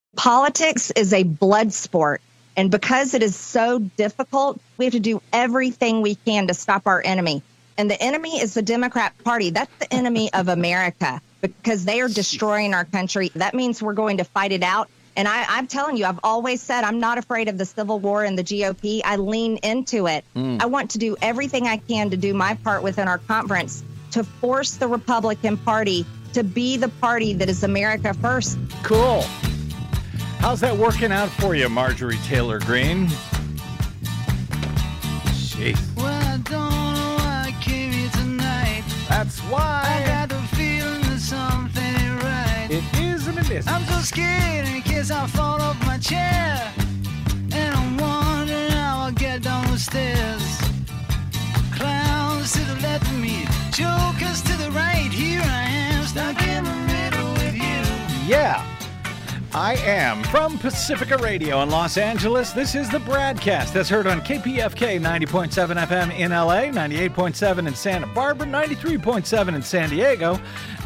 Politics is a blood sport. And because it is so difficult, we have to do everything we can to stop our enemy. And the enemy is the Democrat Party. That's the enemy of America because they are destroying our country. That means we're going to fight it out. And I'm telling you, I've always said I'm not afraid of the Civil War and the GOP. I lean into it. I want to do everything I can to do my part within our conference to force the Republican Party to be the party that is America first. Cool. How's that working out for you, Marjorie Taylor Greene? Jeez. Well, I don't know why I came here tonight. That's why. I got the feeling that something ain't right. It is and it isn't. I'm so scared in case I fall off my chair. And I'm wondering how I'll get down the stairs. Clowns to the left of me, jokers to the right. Here I am, stuck in the middle with you. Yeah. I am from Pacifica Radio in Los Angeles. This is the BradCast that's heard on KPFK 90.7 FM in LA, 98.7 in Santa Barbara, 93.7 in San Diego,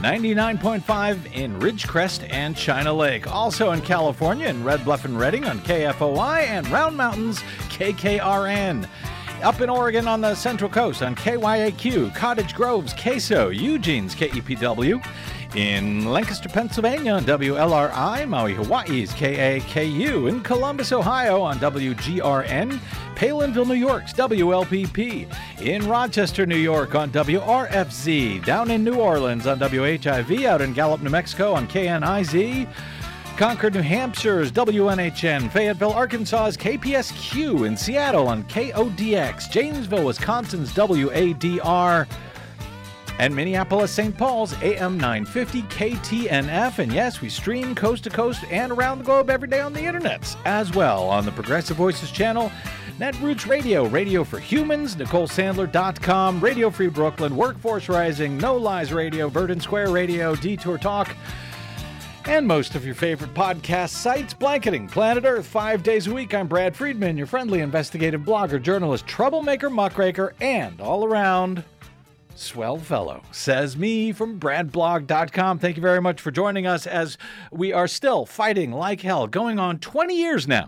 99.5 in Ridgecrest and China Lake. Also in California in Red Bluff and Redding on KFOI and Round Mountains KKRN. Up in Oregon on the Central Coast on KYAQ, Cottage Grove's KSO, Eugene's KEPW. In Lancaster, Pennsylvania on WLRI, Maui, Hawaii's KAKU. In Columbus, Ohio on WGRN, Palinville, New York's WLPP. In Rochester, New York on WRFZ. Down in New Orleans on WHIV. Out in Gallup, New Mexico on KNIZ. Concord, New Hampshire's WNHN, Fayetteville, Arkansas's KPSQ, in Seattle on KODX, Janesville, Wisconsin's WADR, and Minneapolis, St. Paul's AM 950 KTNF. And yes, we stream coast to coast and around the globe every day on the internets as well on the Progressive Voices channel, Netroots Radio, Radio for Humans, NicoleSandler.com, Radio Free Brooklyn, Workforce Rising, No Lies Radio, Verdant Square Radio, Detour Talk, and most of your favorite podcast sites. Blanketing Planet Earth 5 days a week. I'm Brad Friedman, your friendly investigative blogger, journalist, troublemaker, muckraker, and all around swell fellow. Says me from bradblog.com. Thank you very much for joining us as we are still fighting like hell, going on 20 years now,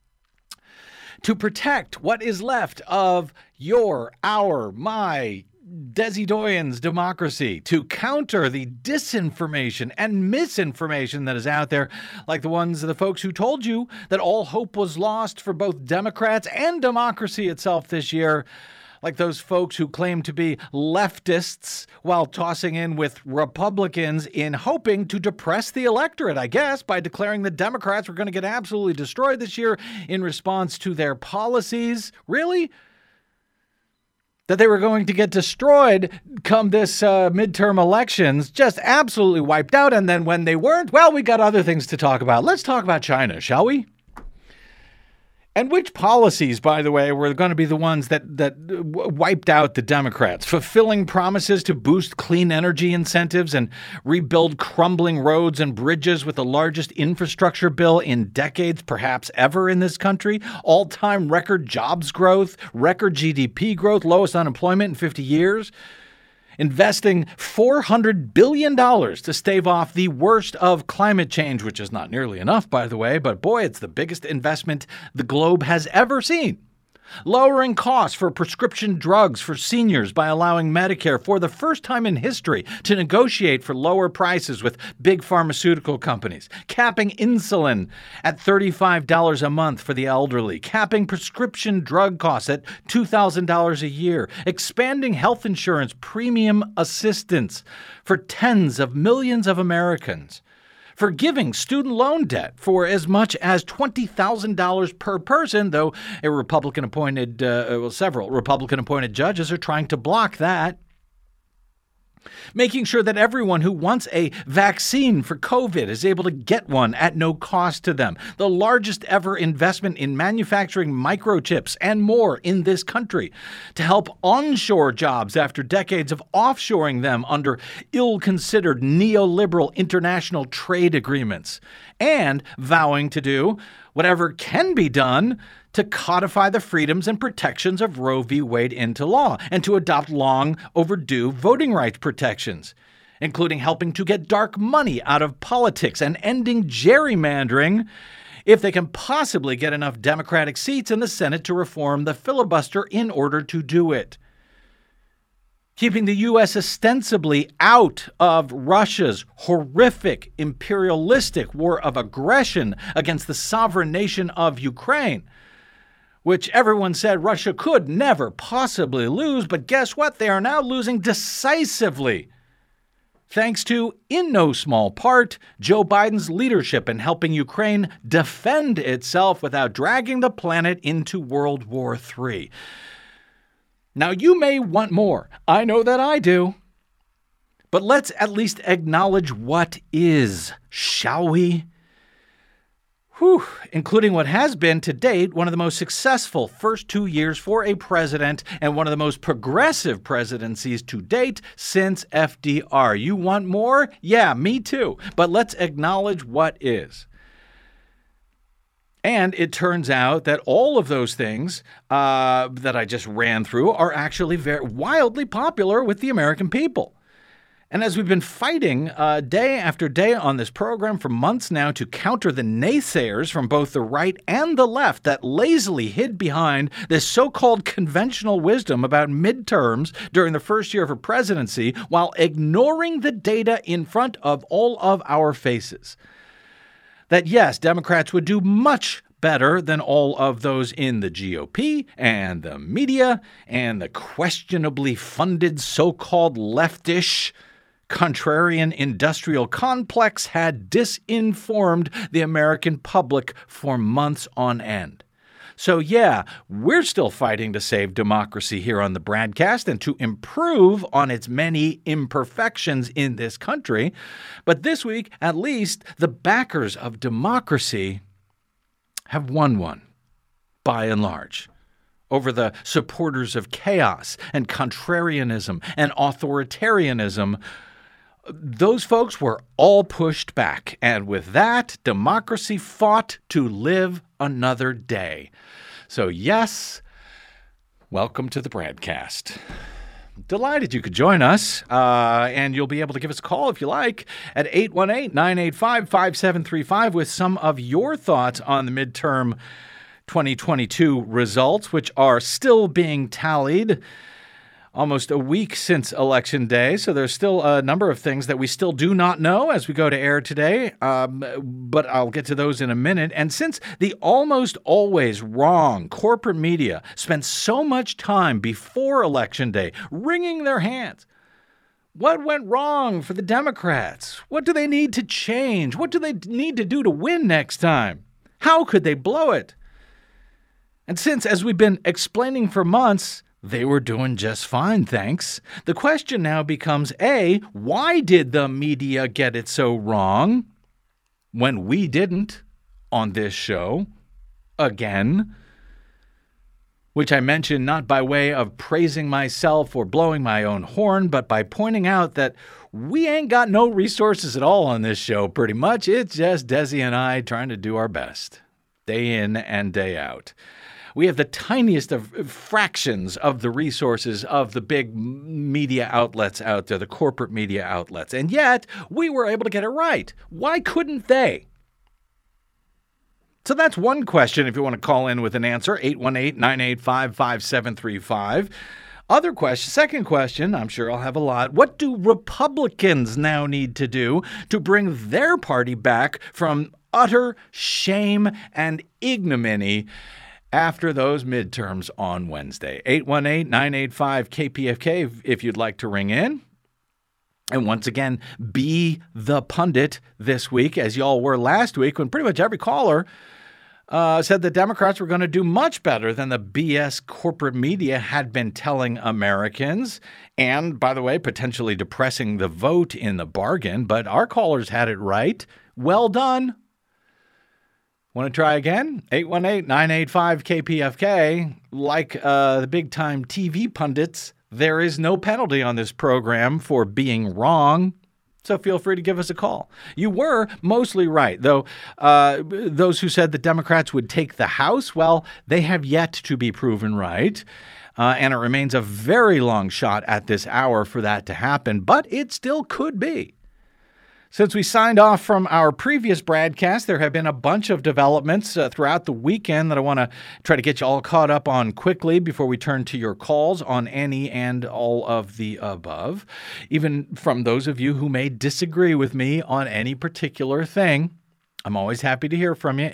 to protect what is left of my Desi Doyen's democracy, to counter the disinformation and misinformation that is out there, like the folks who told you that all hope was lost for both Democrats and democracy itself this year, like those folks who claim to be leftists while tossing in with Republicans in hoping to depress the electorate, I guess, by declaring the Democrats were going to get absolutely destroyed this year in response to their policies. Really? That they were going to get destroyed come this midterm elections, just absolutely wiped out. And then when they weren't, well, we got other things to talk about. Let's talk about China, shall we? And which policies, by the way, were going to be the ones that wiped out the Democrats? Fulfilling promises to boost clean energy incentives and rebuild crumbling roads and bridges with the largest infrastructure bill in decades, perhaps ever in this country. All-time record jobs growth, record GDP growth, lowest unemployment in 50 years. Investing $400 billion to stave off the worst of climate change, which is not nearly enough, by the way, but boy, it's the biggest investment the globe has ever seen. Lowering costs for prescription drugs for seniors by allowing Medicare for the first time in history to negotiate for lower prices with big pharmaceutical companies. Capping insulin at $35 a month for the elderly. Capping prescription drug costs at $2,000 a year. Expanding health insurance premium assistance for tens of millions of Americans. Forgiving student loan debt for as much as $20,000 per person, though several Republican-appointed judges are trying to block that. Making sure that everyone who wants a vaccine for COVID is able to get one at no cost to them. The largest ever investment in manufacturing microchips and more in this country to help onshore jobs after decades of offshoring them under ill-considered neoliberal international trade agreements. And vowing to do whatever can be done to codify the freedoms and protections of Roe v. Wade into law and to adopt long overdue voting rights protections. including helping to get dark money out of politics and ending gerrymandering if they can possibly get enough Democratic seats in the Senate to reform the filibuster in order to do it. Keeping the U.S. ostensibly out of Russia's horrific imperialistic war of aggression against the sovereign nation of Ukraine, which everyone said Russia could never possibly lose, but guess what? They are now losing decisively, thanks to, in no small part, Joe Biden's leadership in helping Ukraine defend itself without dragging the planet into World War III. Now, you may want more. I know that I do. But let's at least acknowledge what is, shall we? Including what has been, to date, one of the most successful first 2 years for a president and one of the most progressive presidencies to date since FDR. You want more? Yeah, me too. But let's acknowledge what is. And it turns out that all of those things that I just ran through are actually very wildly popular with the American people. And as we've been fighting day after day on this program for months now to counter the naysayers from both the right and the left that lazily hid behind this so-called conventional wisdom about midterms during the first year of her presidency while ignoring the data in front of all of our faces. That yes, Democrats would do much better than all of those in the GOP and the media and the questionably funded so-called leftish contrarian industrial complex had disinformed the American public for months on end. So yeah, we're still fighting to save democracy here on the BradCast and to improve on its many imperfections in this country. But this week, at least, the backers of democracy have won one, by and large, over the supporters of chaos and contrarianism and authoritarianism. Those folks were all pushed back, and with that, democracy fought to live another day. So yes, welcome to the BradCast. Delighted you could join us, and you'll be able to give us a call if you like at 818-985-5735 with some of your thoughts on the midterm 2022 results, which are still being tallied almost a week since Election Day. So there's still a number of things that we still do not know as we go to air today, but I'll get to those in a minute. And since the almost always wrong corporate media spent so much time before Election Day wringing their hands, what went wrong for the Democrats? What do they need to change? What do they need to do to win next time? How could they blow it? And since, as we've been explaining for months, they were doing just fine, thanks. The question now becomes, A, why did the media get it so wrong when we didn't on this show again? Which I mention not by way of praising myself or blowing my own horn, but by pointing out that we ain't got no resources at all on this show, pretty much. It's just Desi and I trying to do our best, day in and day out. We have the tiniest of fractions of the resources of the big media outlets out there, the corporate media outlets. And yet, we were able to get it right. Why couldn't they? So that's one question if you want to call in with an answer, 818-985-5735. Second question, I'm sure I'll have a lot. What do Republicans now need to do to bring their party back from utter shame and ignominy after those midterms on Wednesday? 818-985-KPFK if you'd like to ring in. And once again, be the pundit this week, as y'all were last week, when pretty much every caller said the Democrats were going to do much better than the BS corporate media had been telling Americans. And, by the way, potentially depressing the vote in the bargain. But our callers had it right. Well done. Want to try again? 818-985-KPFK. Like the big-time TV pundits, there is no penalty on this program for being wrong, so feel free to give us a call. You were mostly right, though those who said the Democrats would take the House, well, they have yet to be proven right. and it remains a very long shot at this hour for that to happen, but it still could be. Since we signed off from our previous broadcast, there have been a bunch of developments throughout the weekend that I want to try to get you all caught up on quickly before we turn to your calls on any and all of the above. Even from those of you who may disagree with me on any particular thing, I'm always happy to hear from you.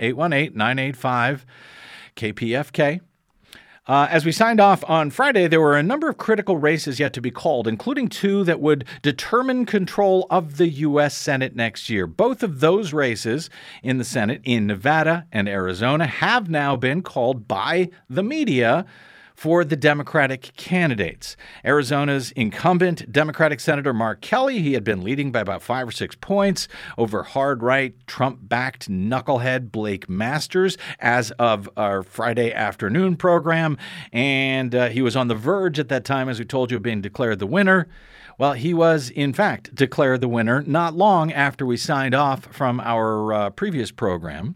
818-985-KPFK. As we signed off on Friday, there were a number of critical races yet to be called, including two that would determine control of the U.S. Senate next year. Both of those races in the Senate in Nevada and Arizona have now been called by the media for the Democratic candidates. Arizona's incumbent Democratic Senator Mark Kelly, he had been leading by about 5 or 6 points over hard-right, Trump-backed knucklehead Blake Masters as of our Friday afternoon program. And he was on the verge at that time, as we told you, of being declared the winner. Well, he was, in fact, declared the winner not long after we signed off from our previous program.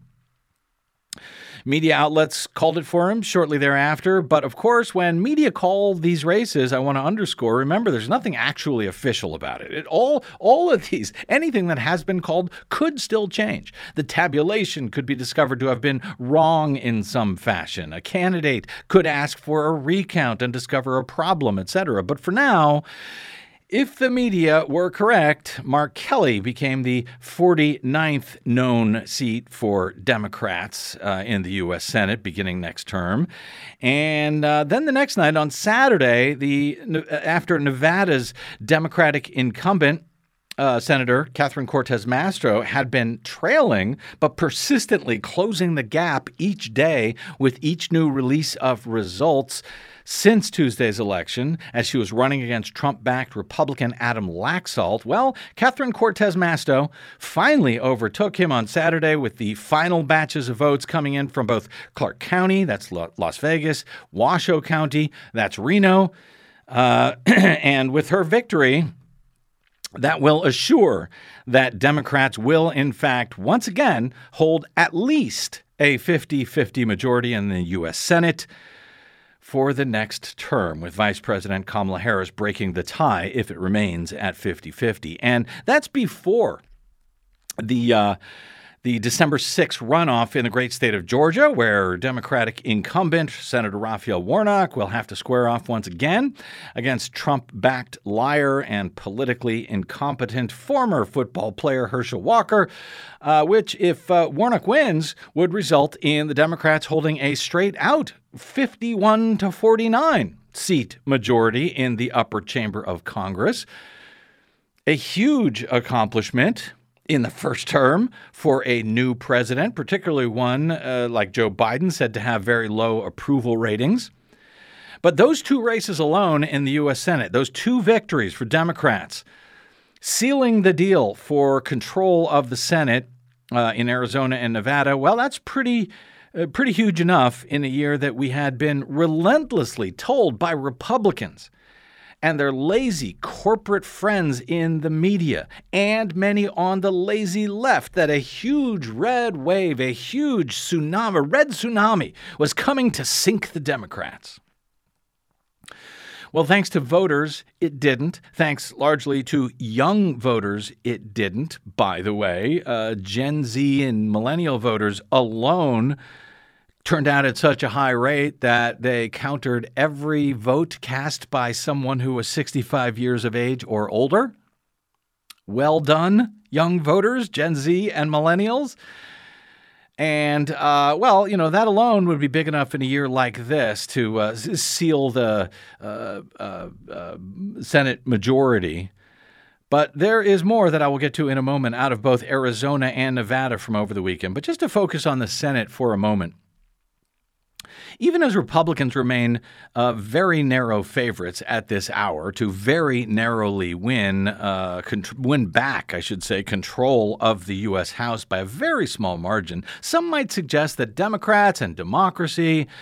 Media outlets called it for him shortly thereafter. But of course, when media call these races, I want to underscore, remember, there's nothing actually official about it. All of these, anything that has been called could still change. The tabulation could be discovered to have been wrong in some fashion. A candidate could ask for a recount and discover a problem, etc. But for now, if the media were correct, Mark Kelly became the 49th known seat for Democrats in the U.S. Senate beginning next term. And then the next night on Saturday, after Nevada's Democratic incumbent, Senator Catherine Cortez Masto had been trailing, but persistently closing the gap each day with each new release of results since Tuesday's election, as she was running against Trump-backed Republican Adam Laxalt. Well, Catherine Cortez Masto finally overtook him on Saturday with the final batches of votes coming in from both Clark County, that's Las Vegas, Washoe County, that's Reno, and with her victory, that will assure that Democrats will, in fact, once again hold at least a 50-50 majority in the U.S. Senate for the next term, with Vice President Kamala Harris breaking the tie if it remains at 50-50. And that's before the December 6th runoff in the great state of Georgia, where Democratic incumbent Senator Raphael Warnock will have to square off once again against Trump-backed liar and politically incompetent former football player Herschel Walker, which, if Warnock wins, would result in the Democrats holding a straight-out 51-49 seat majority in the upper chamber of Congress. A huge accomplishment in the first term for a new president, particularly one like Joe Biden, said to have very low approval ratings. But those two races alone in the U.S. Senate, those two victories for Democrats, sealing the deal for control of the Senate in Arizona and Nevada, well, that's pretty huge enough in a year that we had been relentlessly told by Republicans and their lazy corporate friends in the media, and many on the lazy left, that a huge red wave, a huge tsunami, a red tsunami, was coming to sink the Democrats. Well, thanks to voters, it didn't. Thanks largely to young voters, it didn't. By the way, Gen Z and millennial voters alone turned out at such a high rate that they countered every vote cast by someone who was 65 years of age or older. Well done, young voters, Gen Z and millennials. And, well, you know, that alone would be big enough in a year like this to seal the Senate majority. But there is more that I will get to in a moment out of both Arizona and Nevada from over the weekend. But just to focus on the Senate for a moment. Even as Republicans remain very narrow favorites at this hour to very narrowly win back, I should say, control of the U.S. House by a very small margin, some might suggest that Democrats and democracy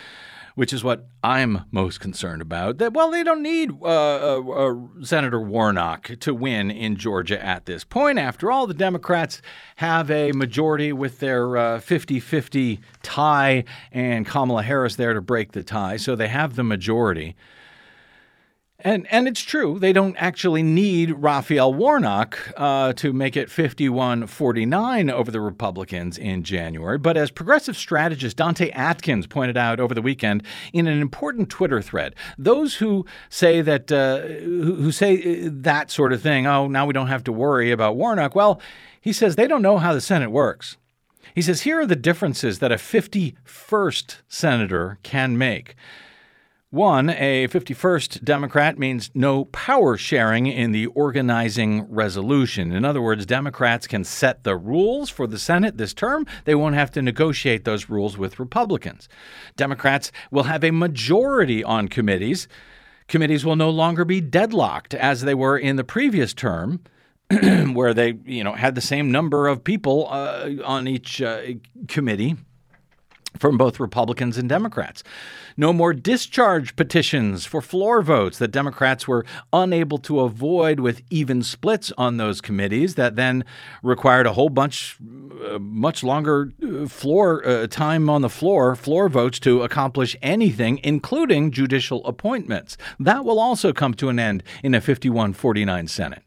which is what I'm most concerned about. That, well, they don't need Senator Warnock to win in Georgia at this point. After all, the Democrats have a majority with their 50-50 tie and Kamala Harris there to break the tie, so they have the majority. And it's true, they don't actually need Raphael Warnock to make it 51-49 over the Republicans in January. But as progressive strategist Dante Atkins pointed out over the weekend in an important Twitter thread, those who say that who say that sort of thing, oh, now we don't have to worry about Warnock, well, he says they don't know how the Senate works. He says here are the differences that a 51st senator can make. One, a 51st Democrat means no power sharing in the organizing resolution. In other words, Democrats can set the rules for the Senate this term. They won't have to negotiate those rules with Republicans. Democrats will have a majority on committees. Committees will no longer be deadlocked as they were in the previous term, where they, had the same number of people on each committee from both Republicans and Democrats. No more discharge petitions for floor votes that Democrats were unable to avoid with even splits on those committees that then required a whole bunch, much longer floor time on the floor votes to accomplish anything, including judicial appointments. That will also come to an end in a 51-49 Senate.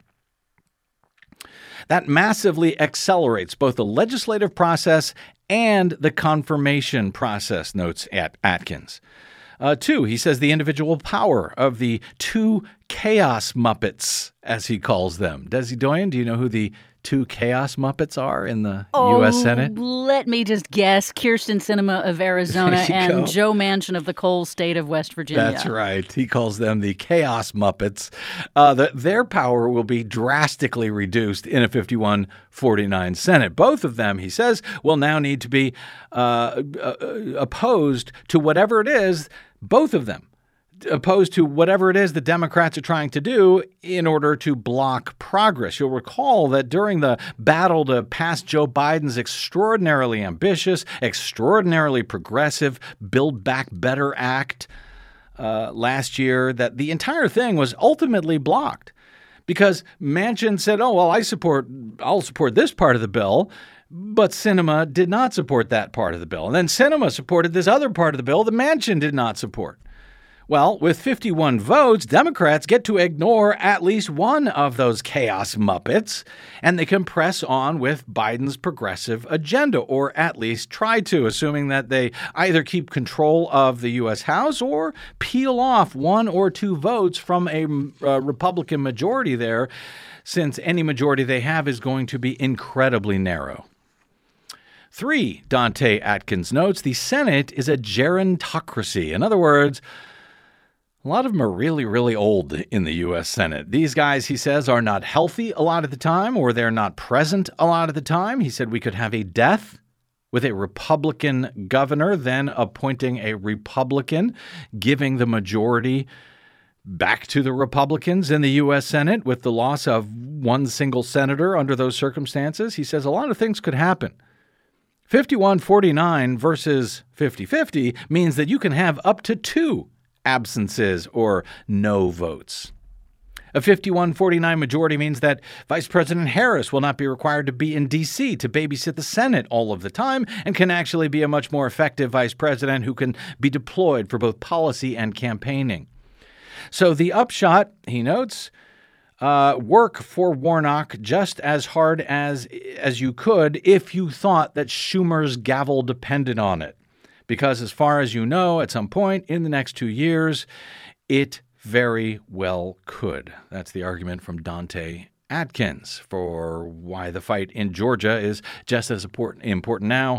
That massively accelerates both the legislative process and the confirmation process, notes Atkins. Two, he says the individual power of the two chaos Muppets, as he calls them. Desi Doyen, do you know who the two chaos Muppets are in the U.S. Senate? Let me just guess. Kyrsten Sinema of Arizona and Joe Manchin of the coal state of West Virginia. That's right. He calls them the chaos Muppets. Their power will be drastically reduced in a 51-49 Senate. Both of them, he says, will now need to be opposed to whatever it is, both of them, opposed to whatever it is the Democrats are trying to do in order to block progress. You'll recall that during the battle to pass Joe Biden's extraordinarily ambitious, extraordinarily progressive Build Back Better Act last year, that the entire thing was ultimately blocked because Manchin said, oh, well, I'll support this part of the bill. But Sinema did not support that part of the bill. And then Sinema supported this other part of the bill that Manchin did not support. Well, with 51 votes, Democrats get to ignore at least one of those chaos Muppets, and they can press on with Biden's progressive agenda, or at least try to, assuming that they either keep control of the U.S. House or peel off one or two votes from a Republican majority there, since any majority they have is going to be incredibly narrow. 3, Dante Atkins notes, the Senate is a gerontocracy. In other words, a lot of them are really, really old in the U.S. Senate. These guys, he says, are not healthy a lot of the time, or they're not present a lot of the time. He said we could have a death with a Republican governor, then appointing a Republican, giving the majority back to the Republicans in the U.S. Senate with the loss of one single senator under those circumstances. He says a lot of things could happen. 51-49 versus 50-50 means that you can have up to 2 absences or no votes. A 51-49 majority means that Vice President Harris will not be required to be in D.C. to babysit the Senate all of the time and can actually be a much more effective vice president who can be deployed for both policy and campaigning. So the upshot, he notes, work for Warnock just as hard as you could if you thought that Schumer's gavel depended on it. Because as far as you know, at some point in the next 2 years, it very well could. That's the argument from Dante Atkins for why the fight in Georgia is just as important now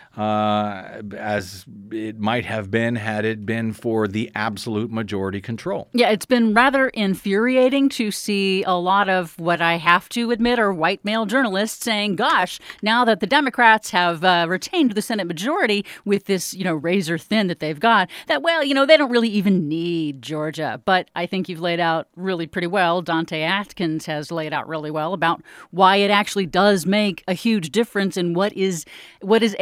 as it might have been had it been for the absolute majority control. Yeah, it's been rather infuriating to see a lot of what I have to admit are white male journalists saying, gosh, now that the Democrats have retained the Senate majority with this, razor thin that they've got, that, they don't really even need Georgia. But I think you've laid out really pretty well. Dante Atkins has laid out really well about why it actually does make a huge difference in what is able to get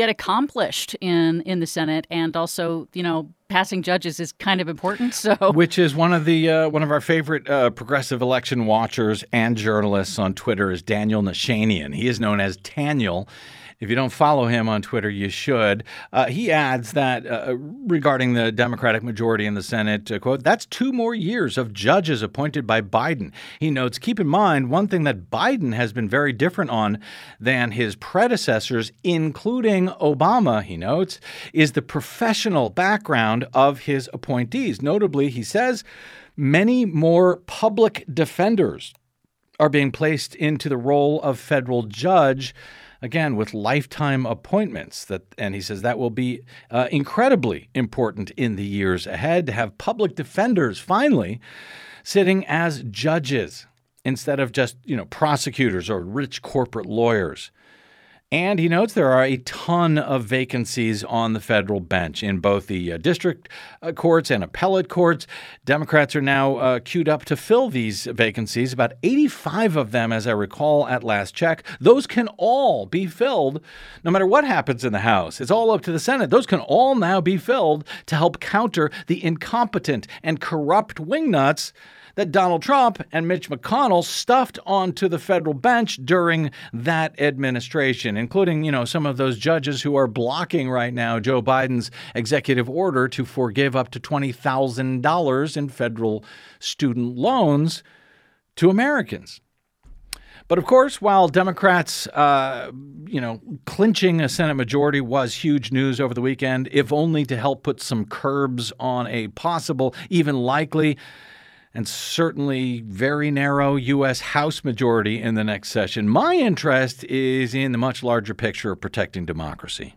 get accomplished in the Senate, and also, passing judges is kind of important. So, which is one of our favorite progressive election watchers and journalists on Twitter is Daniel Nashanian. He is known as Taniel. If you don't follow him on Twitter, you should. He adds that regarding the Democratic majority in the Senate, quote, that's 2 more years of judges appointed by Biden. He notes, keep in mind, one thing that Biden has been very different on than his predecessors, including Obama, he notes, is the professional background of his appointees. Notably, he says, many more public defenders are being placed into the role of federal judge, again, with lifetime appointments. And he says that will be incredibly important in the years ahead to have public defenders finally sitting as judges instead of just, prosecutors or rich corporate lawyers. And he notes there are a ton of vacancies on the federal bench in both the district courts and appellate courts. Democrats are now queued up to fill these vacancies, about 85 of them, as I recall at last check. Those can all be filled no matter what happens in the House. It's all up to the Senate. Those can all now be filled to help counter the incompetent and corrupt wingnuts that Donald Trump and Mitch McConnell stuffed onto the federal bench during that administration, including, some of those judges who are blocking right now Joe Biden's executive order to forgive up to $20,000 in federal student loans to Americans. But of course, while Democrats, clinching a Senate majority was huge news over the weekend, if only to help put some curbs on a possible, even likely, and certainly very narrow U.S. House majority in the next session. My interest is in the much larger picture of protecting democracy.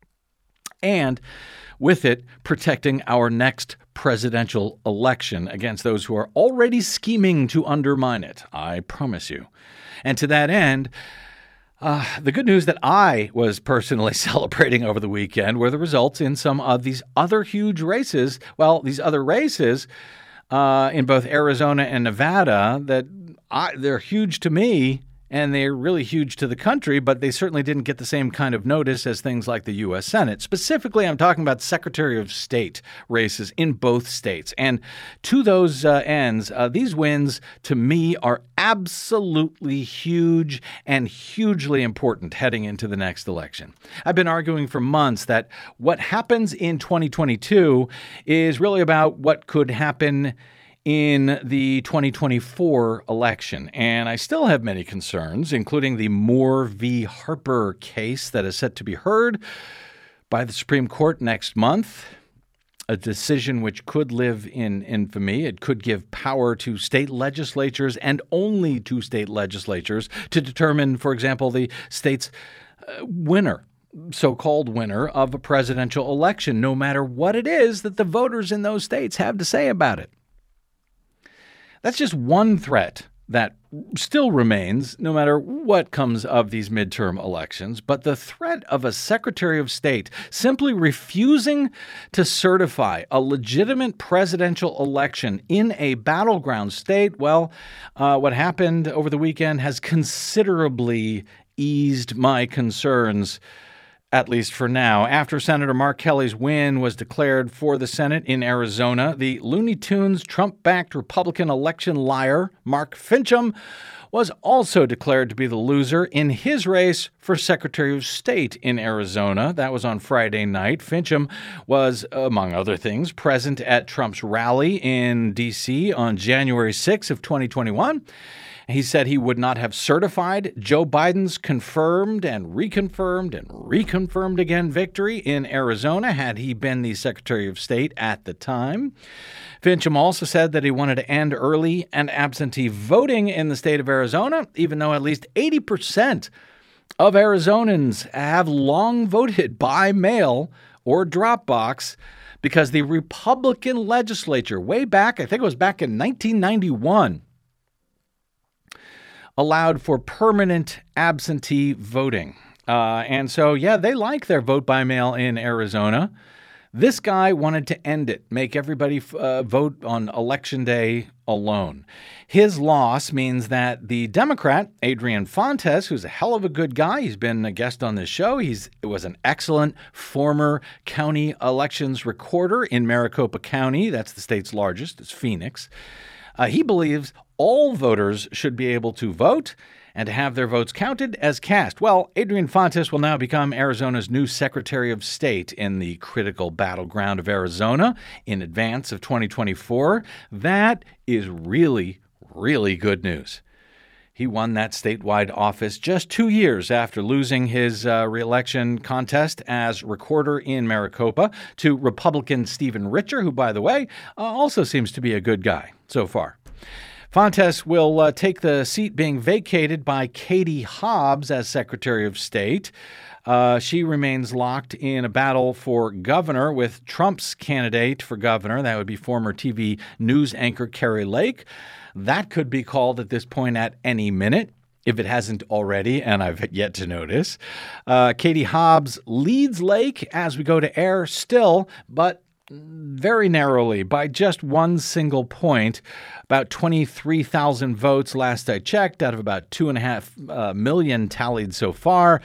And with it, protecting our next presidential election against those who are already scheming to undermine it. I promise you. And to that end, the good news that I was personally celebrating over the weekend were the results in some of these other huge races. Well, these other races in both Arizona and Nevada they're huge to me, and they're really huge to the country, but they certainly didn't get the same kind of notice as things like the U.S. Senate. Specifically, I'm talking about Secretary of State races in both states. And to those ends, these wins, to me, are absolutely huge and hugely important heading into the next election. I've been arguing for months that what happens in 2022 is really about what could happen in the 2024 election. And I still have many concerns, including the Moore v. Harper case that is set to be heard by the Supreme Court next month, a decision which could live in infamy. It could give power to state legislatures and only to state legislatures to determine, for example, the state's so-called winner of a presidential election, no matter what it is that the voters in those states have to say about it. That's just one threat that still remains no matter what comes of these midterm elections. But the threat of a Secretary of State simply refusing to certify a legitimate presidential election in a battleground state, well, what happened over the weekend has considerably eased my concerns, at least for now. After Senator Mark Kelly's win was declared for the Senate in Arizona, the Looney Tunes Trump-backed Republican election liar, Mark Finchem, was also declared to be the loser in his race for Secretary of State in Arizona. That was on Friday night. Finchem was, among other things, present at Trump's rally in D.C. on January 6 of 2021. He said he would not have certified Joe Biden's confirmed and reconfirmed again victory in Arizona had he been the Secretary of State at the time. Finchem also said that he wanted to end early and absentee voting in the state of Arizona, even though at least 80% of Arizonans have long voted by mail or drop box because the Republican legislature, way back, I think it was back in 1991, allowed for permanent absentee voting. And so, they like their vote by mail in Arizona. This guy wanted to end it, make everybody vote on Election Day alone. His loss means that the Democrat, Adrian Fontes, who's a hell of a good guy, he's been a guest on this show. He was an excellent former county elections recorder in Maricopa County. That's the state's largest. It's Phoenix. He believes all voters should be able to vote and to have their votes counted as cast. Well, Adrian Fontes will now become Arizona's new Secretary of State in the critical battleground of Arizona in advance of 2024. That is really, really good news. He won that statewide office just 2 years after losing his re-election contest as recorder in Maricopa to Republican Stephen Richer, who, by the way, also seems to be a good guy so far. Fontes will take the seat being vacated by Katie Hobbs as Secretary of State. She remains locked in a battle for governor with Trump's candidate for governor. That would be former TV news anchor Kari Lake. That could be called at this point at any minute, if it hasn't already, and I've yet to notice. Katie Hobbs leads Lake as we go to air still, but very narrowly by just one single point. About 23,000 votes last I checked out of about 2.5 million tallied so far.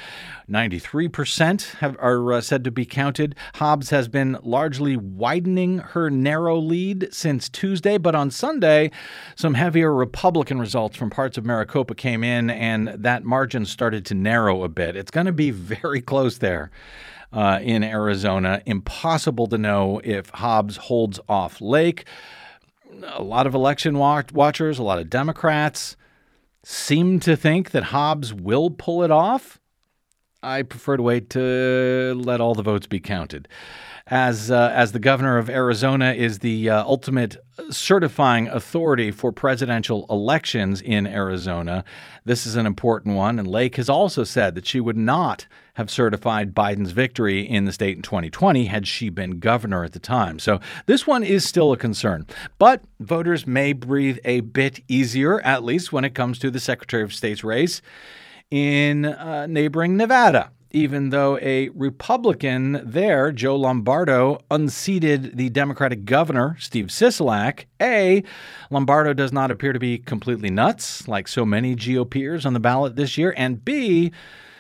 93% are said to be counted. Hobbs has been largely widening her narrow lead since Tuesday, but on Sunday, some heavier Republican results from parts of Maricopa came in, and that margin started to narrow a bit. It's going to be very close there. In Arizona. Impossible to know if Hobbs holds off Lake. A lot of election watchers, a lot of Democrats seem to think that Hobbs will pull it off. I prefer to wait to let all the votes be counted. As the governor of Arizona is the ultimate certifying authority for presidential elections in Arizona, this is an important one. And Lake has also said that she would not have certified Biden's victory in the state in 2020 had she been governor at the time. So this one is still a concern. But voters may breathe a bit easier, at least when it comes to the Secretary of State's race in neighboring Nevada. Even though a Republican there, Joe Lombardo, unseated the Democratic governor, Steve Sisolak. Lombardo does not appear to be completely nuts, like so many GOPers on the ballot this year. And B,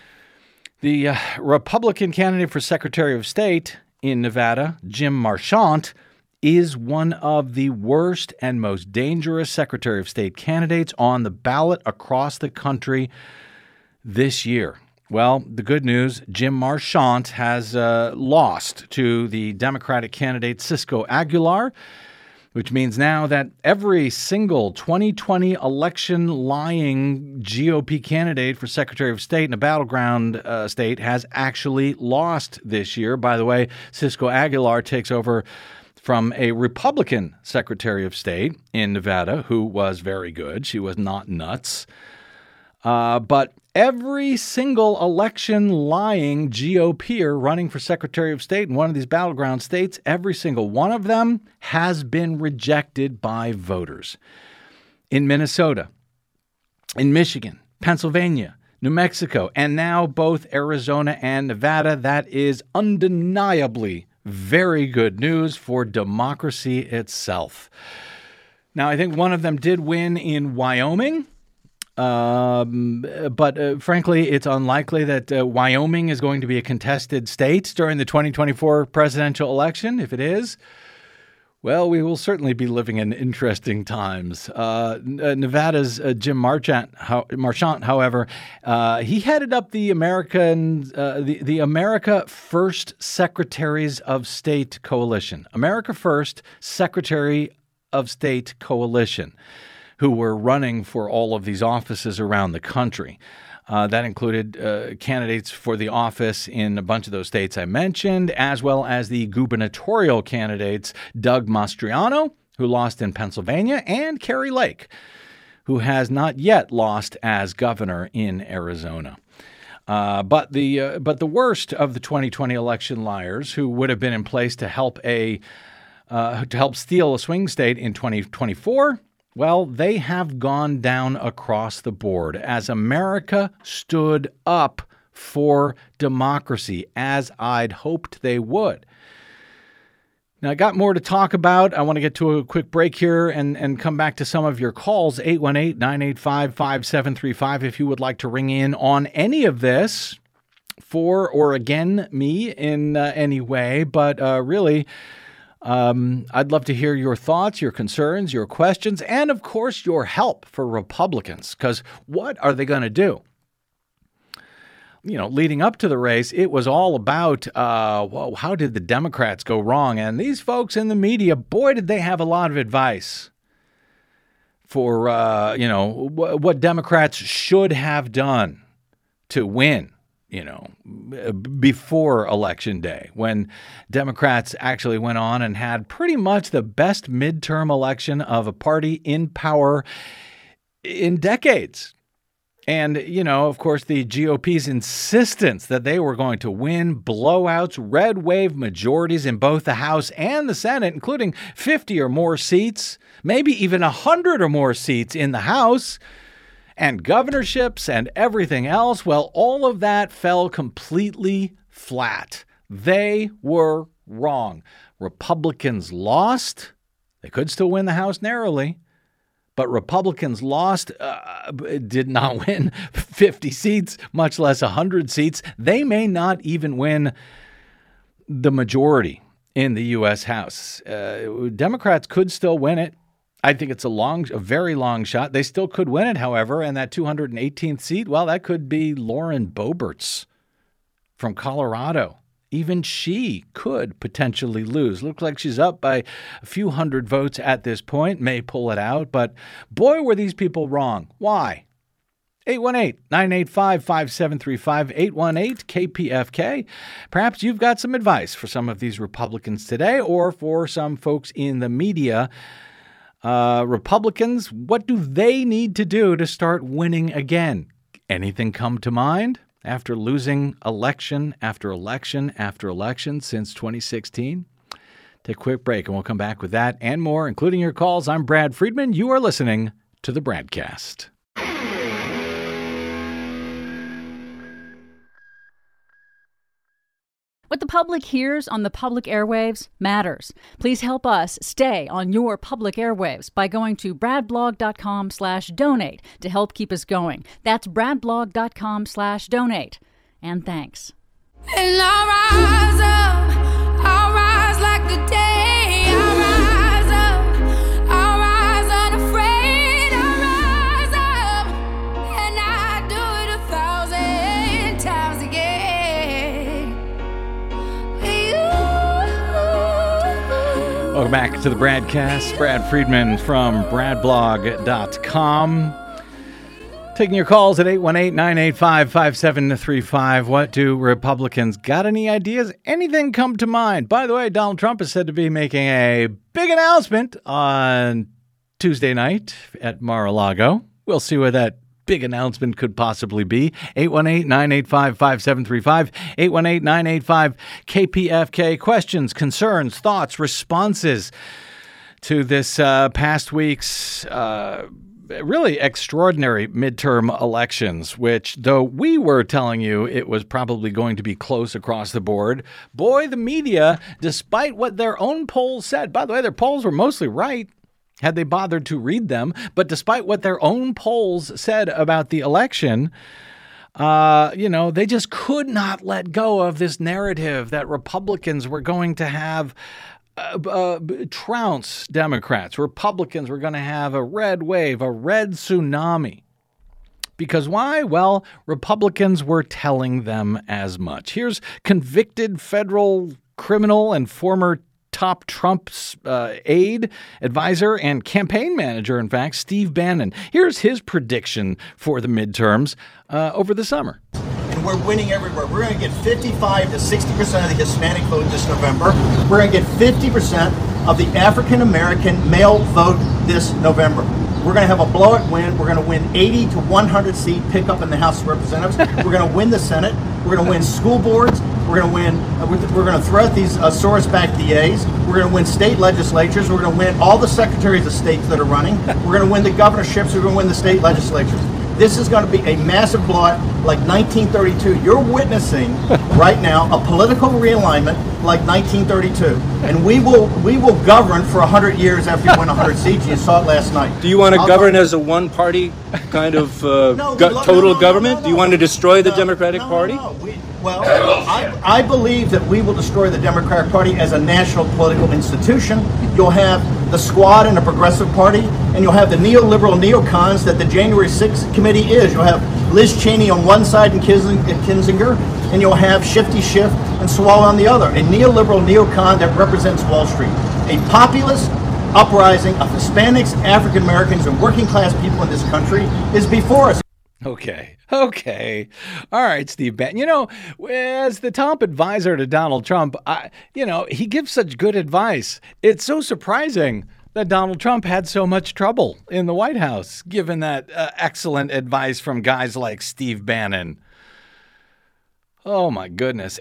the Republican candidate for Secretary of State in Nevada, Jim Marchant, is one of the worst and most dangerous Secretary of State candidates on the ballot across the country this year. Well, the good news, Jim Marchant has lost to the Democratic candidate Cisco Aguilar, which means now that every single 2020 election lying GOP candidate for Secretary of State in a battleground state has actually lost this year. By the way, Cisco Aguilar takes over from a Republican Secretary of State in Nevada who was very good. She was not nuts. But every single election lying GOPer running for Secretary of State in one of these battleground states, every single one of them has been rejected by voters. In Minnesota, in Michigan, Pennsylvania, New Mexico, and now both Arizona and Nevada, that is undeniably very good news for democracy itself. Now, I think one of them did win in Wyoming. But frankly, it's unlikely that Wyoming is going to be a contested state during the 2024 presidential election. If it is, well, we will certainly be living in interesting times. Nevada's Jim Marchant, however, he headed up the America First Secretaries of State Coalition. America First Secretary of State Coalition, who were running for all of these offices around the country. That included candidates for the office in a bunch of those states I mentioned, as well as the gubernatorial candidates Doug Mastriano, who lost in Pennsylvania, and Kari Lake, who has not yet lost as governor in Arizona. But the worst of the 2020 election liars, who would have been in place to help steal a swing state in 2024, well, they have gone down across the board as America stood up for democracy, as I'd hoped they would. Now, I got more to talk about. I want to get to a quick break here and come back to some of your calls, 818-985-5735, if you would like to ring in on any of this for or again me in any way. But really, I'd love to hear your thoughts, your concerns, your questions, and, of course, your help for Republicans, because what are they going to do? You know, leading up to the race, it was all about, how did the Democrats go wrong? And these folks in the media, boy, did they have a lot of advice for, what Democrats should have done to win, before Election Day, when Democrats actually went on and had pretty much the best midterm election of a party in power in decades. And, of course, the GOP's insistence that they were going to win blowouts, red wave majorities in both the House and the Senate, including 50 or more seats, maybe even 100 or more seats in the House, and governorships and everything else. Well, all of that fell completely flat. They were wrong. Republicans lost. They could still win the House narrowly. But Republicans lost, did not win 50 seats, much less 100 seats. They may not even win the majority in the U.S. House. Democrats could still win it. I think it's a very long shot. They still could win it, however, and that 218th seat, well, that could be Lauren Boebert's from Colorado. Even she could potentially lose. Looks like she's up by a few hundred votes at this point, may pull it out. But boy, were these people wrong. Why? 818-985-5735, 818-KPFK. Perhaps you've got some advice for some of these Republicans today or for some folks in the media. Republicans, what do they need to do to start winning again? Anything come to mind? After losing election after election after election since 2016? Take a quick break and we'll come back with that and more, including your calls. I'm Brad Friedman. You are listening to the Bradcast. What the public hears on the public airwaves matters. Please help us stay on your public airwaves by going to bradblog.com/donate to help keep us going. That's bradblog.com/donate. And thanks. And I'll rise like the day. I'll rise unafraid. I'll rise up, and I do it 1,000 times again. Welcome back to the Bradcast. Brad Friedman from bradblog.com. Taking your calls at 818-985-5735. What do Republicans got? Any ideas? Anything come to mind? By the way, Donald Trump is said to be making a big announcement on Tuesday night at Mar-a-Lago. We'll see what that big announcement could possibly be. 818-985-5735, 818-985-KPFK. Questions, concerns, thoughts, responses to this past week's really extraordinary midterm elections, which, though we were telling you it was probably going to be close across the board, boy, the media, despite what their own polls said, by the way, their polls were mostly right, had they bothered to read them, but despite what their own polls said about the election, they just could not let go of this narrative that Republicans were going to have trounce Democrats. Republicans were going to have a red wave, a red tsunami. Because why? Well, Republicans were telling them as much. Here's convicted federal criminal and former top Trump's aide, advisor, and campaign manager, in fact, Steve Bannon. Here's his prediction for the midterms over the summer. And we're winning everywhere. We're going to get 55 to 60% of the Hispanic vote this November. We're going to get 50% of the African-American male vote this November. We're going to have a blowout win. We're going to win 80 to 100 seat pickup in the House of Representatives. We're going to win the Senate. We're going to win school boards. We're going to win. We're going to throw out these Soros-backed DAs. We're going to win state legislatures. We're going to win all the secretaries of states that are running. We're going to win the governorships. We're going to win the state legislatures. This is going to be a massive blowout like 1932. You're witnessing right now a political realignment like 1932, and we will govern for 100 years after you win 100 seats. You saw it last night. Do you want to govern as a one-party kind of total government? Do you want to destroy the Democratic Party? I believe that we will destroy the Democratic Party as a national political institution. You'll have the Squad and the Progressive Party, and you'll have the neoliberal neocons that the January 6th committee is. You'll have Liz Cheney on one side and Kinzinger, and you'll have Shifty Schiff and Swalwell on the other. A neoliberal neocon that represents Wall Street. A populist uprising of Hispanics, African Americans, and working class people in this country is before us. Okay. All right, Steve Bannon. You know, as the top advisor to Donald Trump, he gives such good advice. It's so surprising that Donald Trump had so much trouble in the White House, given that excellent advice from guys like Steve Bannon. Oh, my goodness.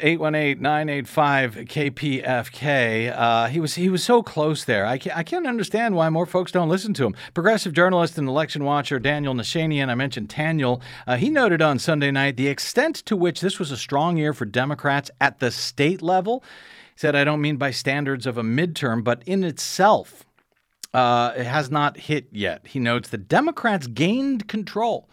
818-985-KPFK. He was so close there. I can't understand why more folks don't listen to him. Progressive journalist and election watcher Daniel Nashanian, I mentioned Taniel, he noted on Sunday night the extent to which this was a strong year for Democrats at the state level. He said, I don't mean by standards of a midterm, but in itself, it has not hit yet. He notes that Democrats gained control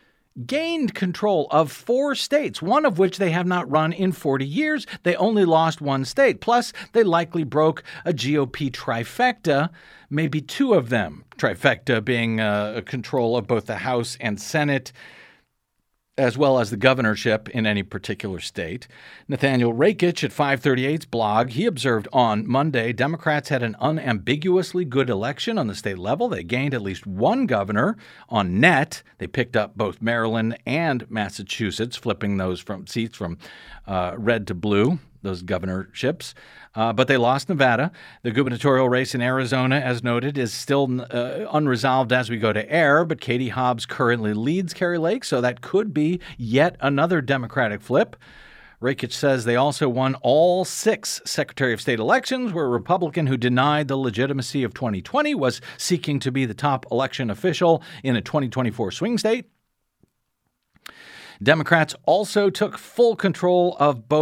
of 4 states, one of which they have not run in 40 years. They only lost 1 state. Plus, they likely broke a GOP trifecta, maybe 2 of them. Trifecta being a control of both the House and Senate, as well as the governorship in any particular state. Nathaniel Rakich at 538's blog, he observed on Monday, Democrats had an unambiguously good election on the state level. They gained at least 1 governor on net. They picked up both Maryland and Massachusetts, flipping those from seats from red to blue, those governorships. But they lost Nevada. The gubernatorial race in Arizona, as noted, is still unresolved as we go to air, but Katie Hobbs currently leads Kari Lake, so that could be yet another Democratic flip. Rakich says they also won all 6 Secretary of State elections, where a Republican who denied the legitimacy of 2020 was seeking to be the top election official in a 2024 swing state. Democrats also took full control,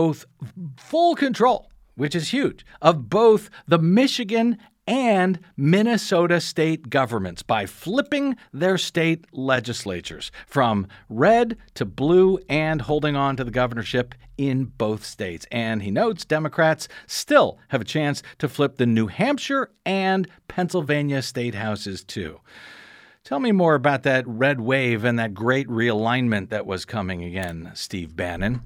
which is huge, of both the Michigan and Minnesota state governments by flipping their state legislatures from red to blue and holding on to the governorship in both states. And he notes Democrats still have a chance to flip the New Hampshire and Pennsylvania state houses too. Tell me more about that red wave and that great realignment that was coming again, Steve Bannon.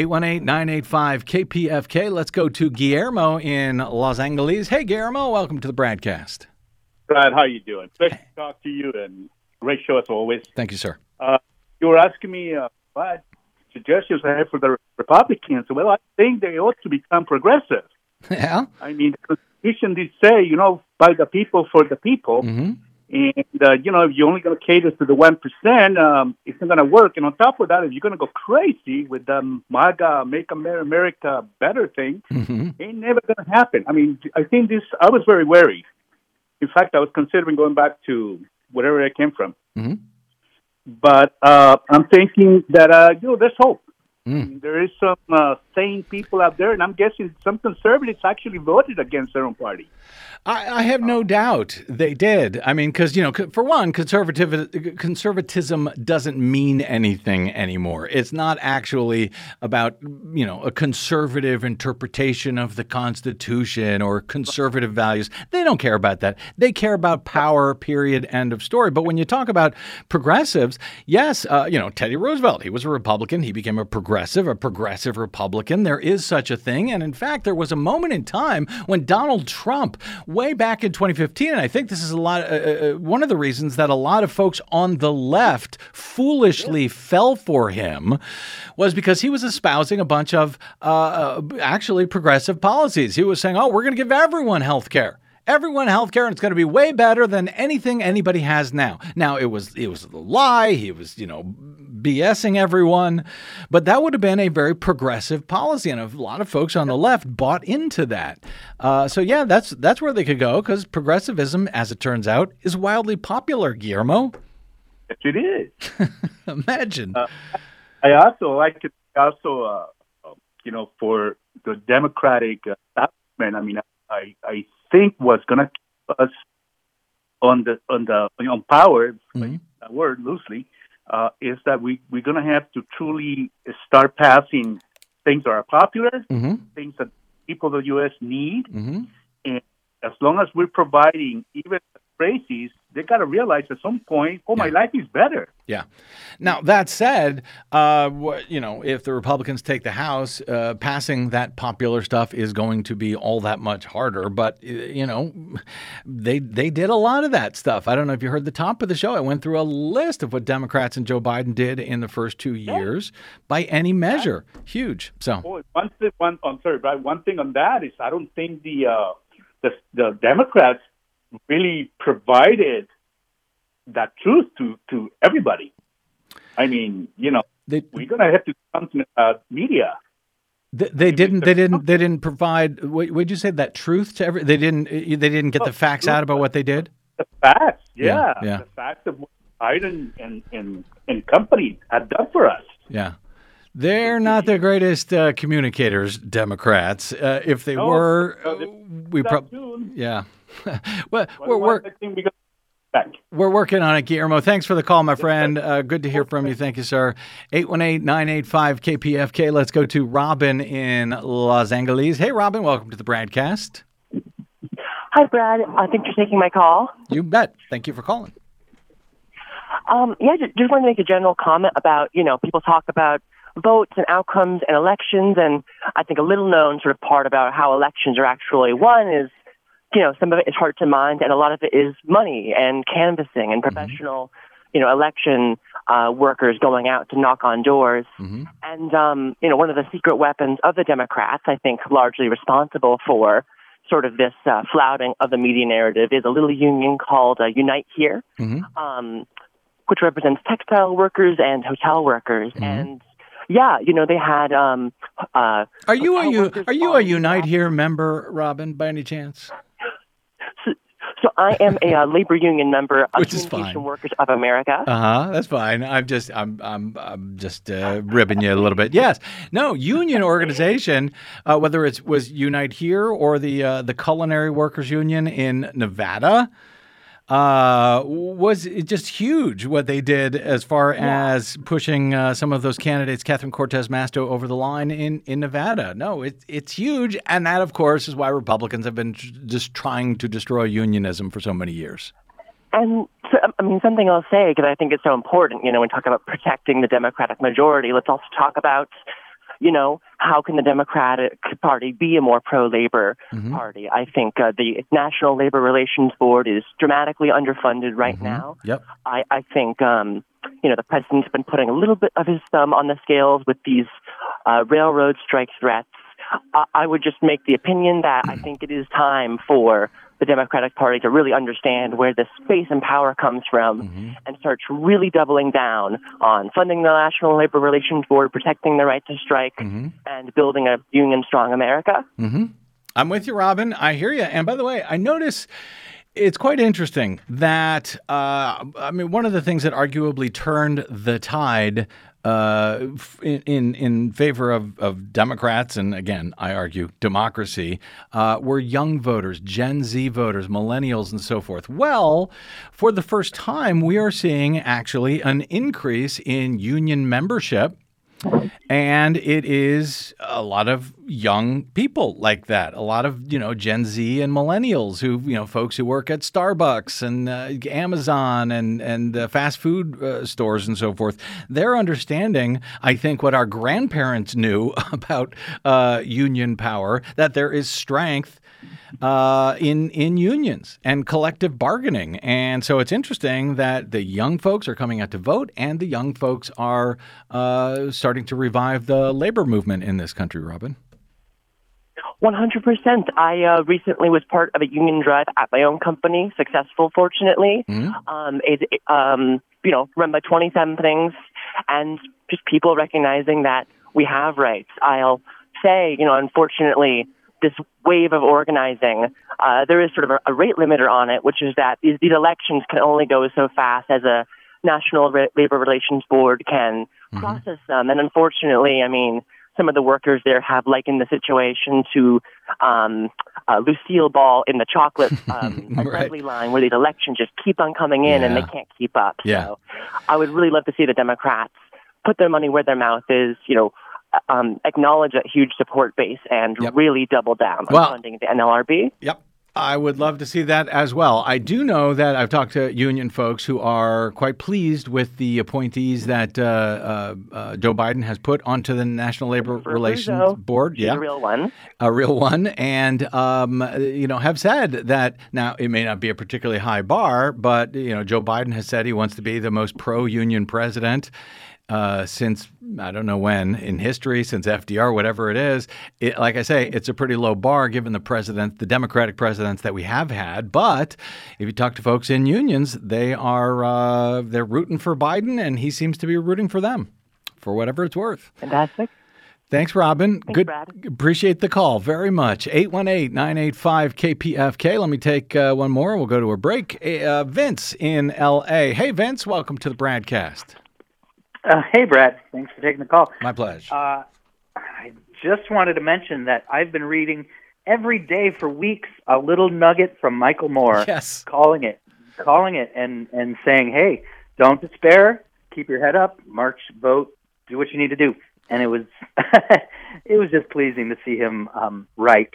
818-985-KPFK. Let's go to Guillermo in Los Angeles. Hey, Guillermo, welcome to the broadcast. Brad, how you doing? Pleasure to talk to you, and great show as always. Thank you, sir. You were asking me what suggestions I have for the Republicans. Well, I think they ought to become progressive. Yeah? I mean, the Constitution did say, by the people, for the people. Mm-hmm. And, if you're only going to cater to the 1%, it's not going to work. And on top of that, if you're going to go crazy with the MAGA, Make America Better thing, ain't never going to happen. I mean, I was very wary. In fact, I was considering going back to wherever I came from. Mm-hmm. But I'm thinking that, there's hope. There is some sane people out there, and I'm guessing some conservatives actually voted against their own party. I have no doubt they did. I mean, because, for one, conservatism doesn't mean anything anymore. It's not actually about, a conservative interpretation of the Constitution or conservative values. They don't care about that. They care about power, period, end of story. But when you talk about progressives, yes, Teddy Roosevelt, he was a Republican. He became a progressive Republican. There is such a thing. And in fact, there was a moment in time when Donald Trump, way back in 2015, and I think this is one of the reasons that a lot of folks on the left foolishly fell for him, was because he was espousing a bunch of actually progressive policies. He was saying, we're going to give everyone health care. And it's going to be way better than anything anybody has now. Now, it was a lie. He was, BSing everyone. But that would have been a very progressive policy. And a lot of folks on the left bought into that. That's where they could go, because progressivism, as it turns out, is wildly popular, Guillermo. Yes, it is. Imagine. I also like to for the Democratic establishment. I mean, I think what's going to keep us on power, like that word loosely, is that we're going to have to truly start passing things that are popular, things that people of the U.S. need, and as long as we're providing even crazies, they got to realize at some point, my life is better. Yeah. Now, that said, if the Republicans take the House, passing that popular stuff is going to be all that much harder. But, they did a lot of that stuff. I don't know if you heard the top of the show. I went through a list of what Democrats and Joe Biden did in the first 2 years by any measure. Huge. So, one thing on that is I don't think the Democrats really provided that truth to everybody. I mean, we're going to have to do something about media. They didn't provide. Would you say that truth to every? They didn't get the facts out about what they did. The facts, yeah. The facts of what Biden and company had done for us. Yeah. They're not the greatest communicators, Democrats. If they were, we probably, yeah. Well, we're working on it, Guillermo. Thanks for the call, my friend. Good to hear from you. Thank you, sir. 818-985-KPFK. Let's go to Robin in Los Angeles. Hey, Robin, welcome to the broadcast. Hi, Brad. Thanks for taking my call. You bet. Thank you for calling. Just wanted to make a general comment about, people talk about votes and outcomes and elections, and I think a little known sort of part about how elections are actually won is, some of it is heart to mind, and a lot of it is money and canvassing and professional, election workers going out to knock on doors. And, one of the secret weapons of the Democrats, I think largely responsible for sort of this flouting of the media narrative, is a little union called Unite Here, which represents textile workers and hotel workers. And they had. Are you a Unite Here member, Robin, by any chance? So I am a labor union member of Which is Communication fine. Workers of America. That's fine. I'm just ribbing you a little bit. Yes, no union organization, whether it was Unite Here or the Culinary Workers Union in Nevada. Was just huge what they did as far as pushing some of those candidates, Catherine Cortez Masto, over the line in Nevada. No, it's huge. And that, of course, is why Republicans have been just trying to destroy unionism for so many years. And so, something I'll say, because I think it's so important, when we talk about protecting the Democratic majority, let's also talk about, how can the Democratic Party be a more pro-labor party? I think the National Labor Relations Board is dramatically underfunded right now. Yep. I think, the president's been putting a little bit of his thumb on the scales with these railroad strike threats. I would just make the opinion that I think it is time for the Democratic Party to really understand where the space and power comes from and start really doubling down on funding the National Labor Relations Board, protecting the right to strike, and building a union-strong America. I'm with you, Robin. I hear you. And by the way, I notice it's quite interesting that, one of the things that arguably turned the tide in favor of Democrats, and again, I argue democracy, were young voters, Gen Z voters, millennials, and so forth. Well, for the first time, we are seeing actually an increase in union membership. And it is a lot of young people like that, a lot of, Gen Z and millennials who, folks who work at Starbucks and Amazon and fast food stores and so forth. They're understanding, I think, what our grandparents knew about union power, that there is strength in unions and collective bargaining. And so it's interesting that the young folks are coming out to vote, and the young folks are starting to revive the labor movement in this country, Robin. 100%. I recently was part of a union drive at my own company, successful, fortunately. It's run by 20-somethings, and just people recognizing that we have rights. I'll say, unfortunately, this wave of organizing, there is sort of a rate limiter on it, which is that these elections can only go so fast as a National Labor Relations Board can process them. And unfortunately, I mean, some of the workers there have likened the situation to Lucille Ball in the chocolate assembly line, where these elections just keep on coming in and they can't keep up. Yeah. So I would really love to see the Democrats put their money where their mouth is, acknowledge that huge support base and really double down on funding the NLRB. Yep. I would love to see that as well. I do know that I've talked to union folks who are quite pleased with the appointees that Joe Biden has put onto the National Labor Relations Board. She's a real one. A real one. And, have said that now it may not be a particularly high bar, but, Joe Biden has said he wants to be the most pro-union president since I don't know when in history, since FDR, whatever it is. Like I say, it's a pretty low bar given the Democratic presidents that we have had. But if you talk to folks in unions, they're rooting for Biden, and he seems to be rooting for them for whatever it's worth. Fantastic. Thanks, Robin. Thanks, Brad. Appreciate the call very much. 818-985-KPFK. Let me take one more. We'll go to a break. Vince in L.A. Hey, Vince. Welcome to the Bradcast. Hey, Brad. Thanks for taking the call. My pleasure. I just wanted to mention that I've been reading every day for weeks a little nugget from Michael Moore, calling it, and saying, "Hey, don't despair. Keep your head up. March, vote, do what you need to do." And it was, it was just pleasing to see him write.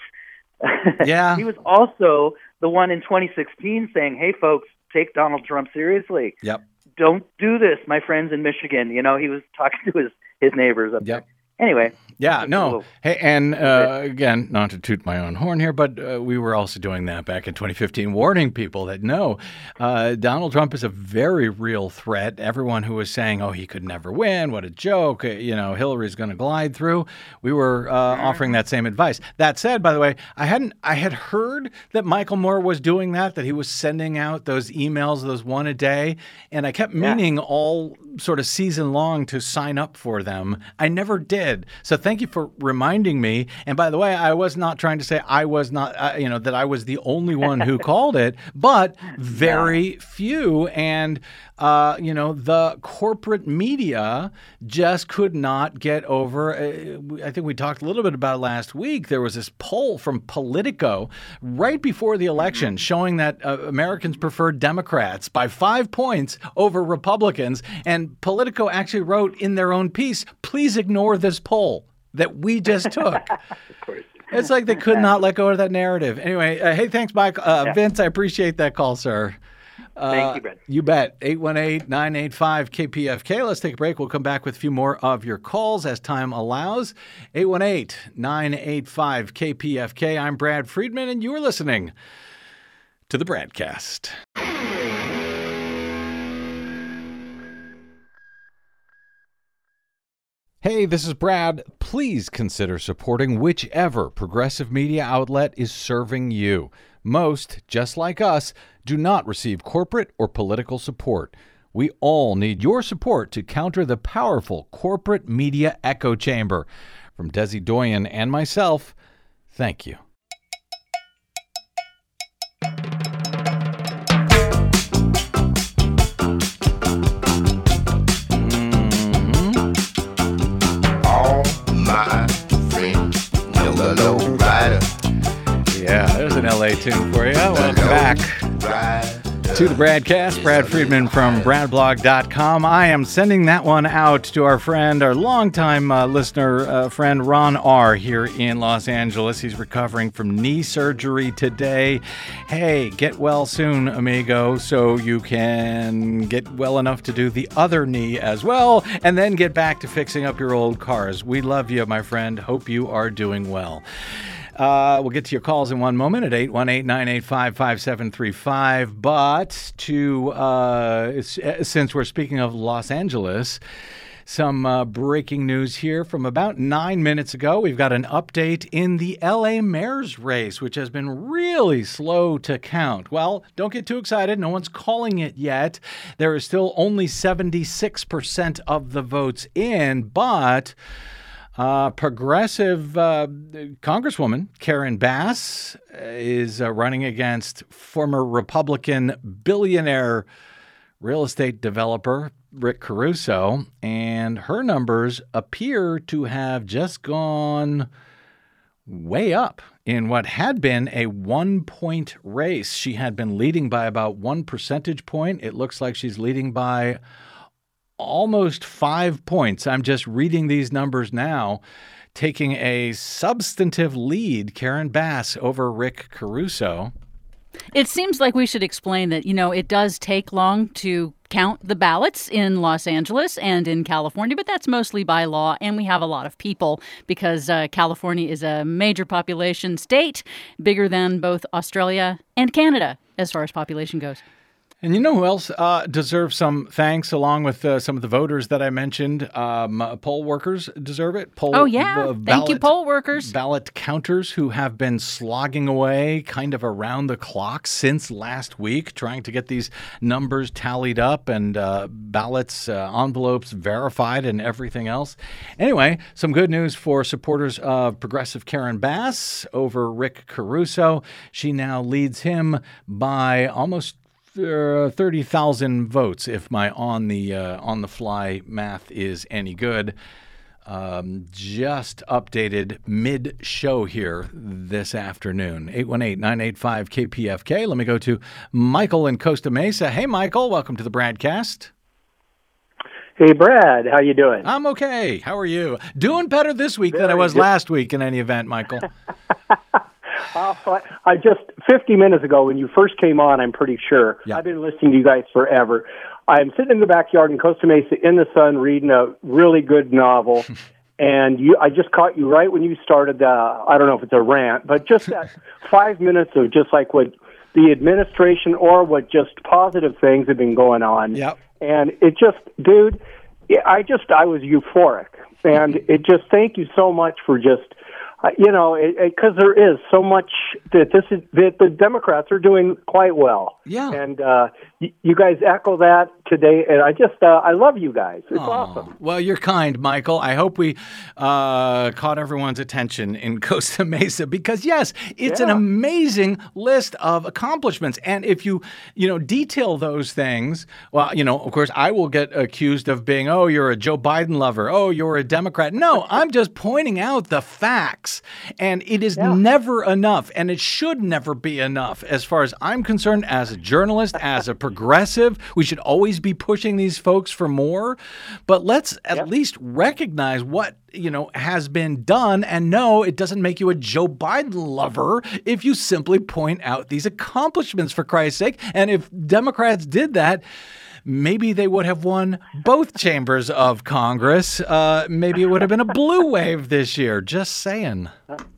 Yeah. He was also the one in 2016 saying, "Hey, folks, take Donald Trump seriously. Yep. Don't do this, my friends in Michigan." He was talking to his neighbors up there. Anyway. Yeah, no. Hey, and again, not to toot my own horn here, but we were also doing that back in 2015, warning people that no, Donald Trump is a very real threat. Everyone who was saying, oh, he could never win, what a joke, Hillary's going to glide through, we were offering that same advice. That said, by the way, I had heard that Michael Moore was doing that he was sending out those emails, those one a day, and I kept meaning all sort of season long to sign up for them. I never did. So thank you for reminding me. And by the way, I was not trying to say I was not, that I was the only one who called it, but very few. And, the corporate media just could not get over. I think we talked a little bit about it last week. There was this poll from Politico right before the election showing that Americans preferred Democrats by 5 points over Republicans. And Politico actually wrote in their own piece, please ignore this poll that we just took. Of course. It's like they could not let go of that narrative. Anyway, hey, thanks, Mike. Vince, I appreciate that call, sir. Thank you, Brett. You bet. 818-985-KPFK. Let's take a break. We'll come back with a few more of your calls as time allows. 818-985-KPFK. I'm Brad Friedman, and you are listening to the Bradcast. Hey, this is Brad. Please consider supporting whichever progressive media outlet is serving you. Most, just like us, do not receive corporate or political support. We all need your support to counter the powerful corporate media echo chamber. From Desi Doyen and myself, thank you. Yeah, there's an LA tune for you. Welcome back to the Bradcast. Brad Friedman from BradBlog.com. I am sending that one out to our longtime listener, friend Ron R. here in Los Angeles. He's recovering from knee surgery today. Hey, get well soon, amigo, so you can get well enough to do the other knee as well, and then get back to fixing up your old cars. We love you, my friend. Hope you are doing well. We'll get to your calls in one moment at 818-985-5735. But since we're speaking of Los Angeles, some breaking news here from about 9 minutes ago. We've got an update in the LA mayor's race, which has been really slow to count. Well, don't get too excited. No one's calling it yet. There is still only 76% of the votes in, but progressive Congresswoman Karen Bass is running against former Republican billionaire real estate developer Rick Caruso, and her numbers appear to have just gone way up in what had been a 1-point race. She had been leading by about 1 percentage point. It looks like she's leading by almost 5 points. I'm just reading these numbers now, taking a substantive lead, Karen Bass over Rick Caruso. It seems like we should explain that, it does take long to count the ballots in Los Angeles and in California, but that's mostly by law, and we have a lot of people because California is a major population state, bigger than both Australia and Canada as far as population goes. And you know who else deserves some thanks along with some of the voters that I mentioned? Poll workers deserve it. Thank you, poll workers. Ballot counters who have been slogging away kind of around the clock since last week, trying to get these numbers tallied up and ballots, envelopes verified and everything else. Anyway, some good news for supporters of progressive Karen Bass over Rick Caruso. She now leads him by almost 30,000 votes, if my on the fly math is any good. Just updated mid-show here this afternoon. 818-985-KPFK. Let me go to Michael in Costa Mesa. Hey, Michael, welcome to the Bradcast. Hey, Brad, how you doing? I'm okay. How are you? Doing better this week than I was last week in any event, Michael. I just 50 minutes ago when you first came on, I'm pretty sure. Yeah. I've been listening to you guys forever. I'm sitting in the backyard in Costa Mesa in the sun reading a really good novel, and I just caught you right when you started. I don't know if it's a rant, but just that 5 minutes of just like what the administration or what just positive things have been going on. Yep. And it just, dude, I was euphoric, and it just thank you so much for just. Because there is so much that the Democrats are doing quite well. Yeah. And you guys echo that today, and I love you guys. It's awesome. Well, you're kind, Michael. I hope we caught everyone's attention in Costa Mesa because, yes, it's an amazing list of accomplishments. And if you detail those things, well, of course, I will get accused of being, oh, you're a Joe Biden lover. Oh, you're a Democrat. No, I'm just pointing out the facts. And it is never enough, and it should never be enough. As far as I'm concerned, as a journalist, as a progressive, we should always be pushing these folks for more. But let's at least recognize what has been done, and no, it doesn't make you a Joe Biden lover if you simply point out these accomplishments, for Christ's sake. And if Democrats did that, maybe they would have won both chambers of Congress. Maybe it would have been a blue wave this year. Just saying.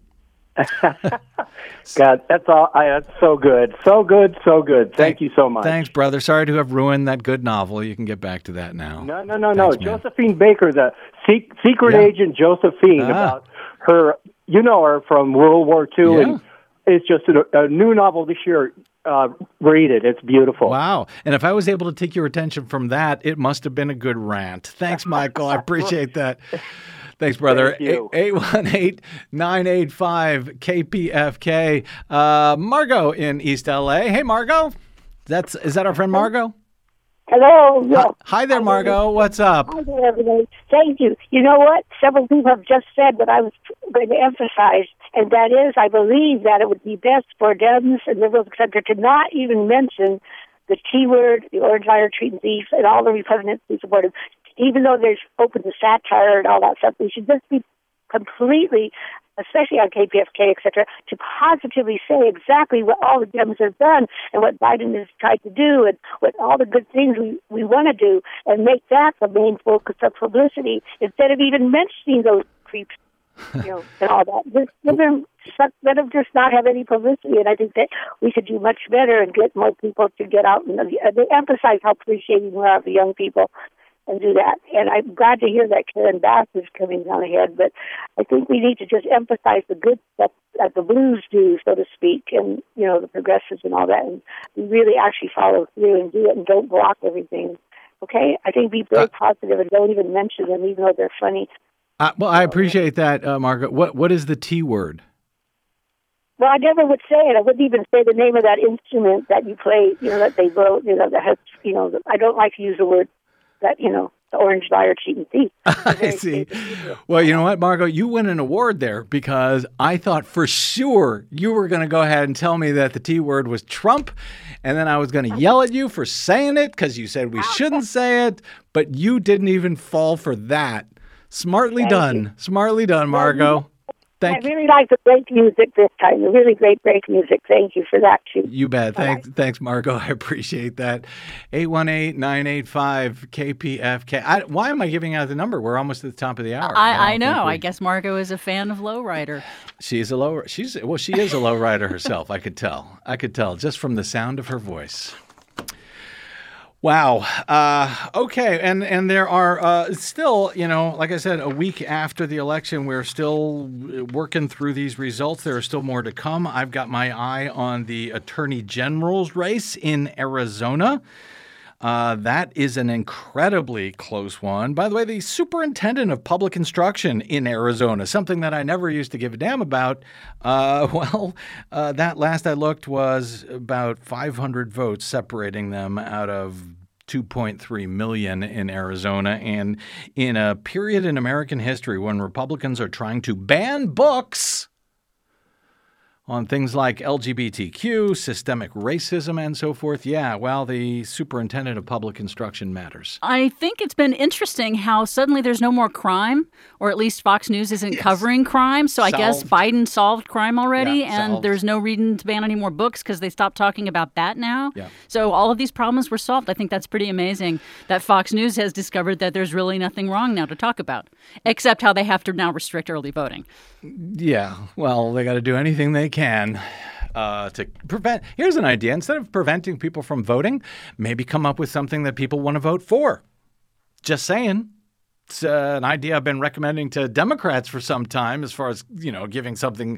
God, that's all. That's so good. So good, so good. Thank you so much. Thanks, brother. Sorry to have ruined that good novel. You can get back to that now. No. Thanks, Josephine Baker, the secret agent Josephine, about her, her from World War II. And it's just a new novel this year. Read it. It's beautiful. Wow. And if I was able to take your attention from that, it must have been a good rant. Thanks, Michael. I appreciate that. Thanks, brother. 818-985-KPFK. Margot in East LA. Hey, Margot. Is that our friend Margot? Hello. Yes. Hi there, Margot. What's up? Hi there, everybody. Thank you. You know what? Several people have just said what I was going to emphasize, and that is I believe that it would be best for Dems and liberals, etc., to not even mention the T word, the Orange Fire Treaty, and all the Republicans who support it. Even though there's open to satire and all that stuff, we should just be completely, especially on KPFK, etc., to positively say exactly what all the Dems have done and what Biden has tried to do and what all the good things we want to do, and make that the main focus of publicity instead of even mentioning those creeps, and all that. Let them just not have any publicity, and I think that we should do much better and get more people to get out and they emphasize how appreciating we are of the young people. And do that. And I'm glad to hear that Karen Bass is coming down ahead, but I think we need to just emphasize the good stuff that the blues do, so to speak, and, the progressives and all that, and we really actually follow through and do it and don't block everything. Okay? I think be very positive and don't even mention them, even though they're funny. Well, I appreciate that, Margaret. What is the T word? Well, I never would say it. I wouldn't even say the name of that instrument that you play, that they wrote, that has, I don't like to use the word that, the orange liar, cheating thief. I see. Well, you know what, Margot? You win an award there because I thought for sure you were going to go ahead and tell me that the T word was Trump, and then I was going to yell at you for saying it because you said we shouldn't say it, but you didn't even fall for that. Smartly done. Smartly done, Margot. I really like the break music this time. The really great break music. Thank you for that, too. You bet. Thanks, Margot. I appreciate that. 818-985-KPFK. Why am I giving out the number? We're almost at the top of the hour. I know. I guess Margot is a fan of lowrider. She is a lowrider herself. I could tell just from the sound of her voice. Wow. Okay. And there are still, like I said, a week after the election, we're still working through these results. There are still more to come. I've got my eye on the Attorney General's race in Arizona. That is an incredibly close one. By the way, the superintendent of public instruction in Arizona, something that I never used to give a damn about. That last I looked was about 500 votes separating them out of 2.3 million in Arizona. And in a period in American history when Republicans are trying to ban books on things like LGBTQ, systemic racism, and so forth. Yeah, well, the superintendent of public instruction matters. I think it's been interesting how suddenly there's no more crime, or at least Fox News isn't covering crime. So I guess Biden solved crime already, and there's no reason to ban any more books because they stopped talking about that now. Yeah. So all of these problems were solved. I think that's pretty amazing that Fox News has discovered that there's really nothing wrong now to talk about, except how they have to now restrict early voting. Yeah, well, they got to do anything they can to prevent. Here's an idea. Instead of preventing people from voting, maybe come up with something that people want to vote for. Just saying. It's an idea I've been recommending to Democrats for some time as far as, giving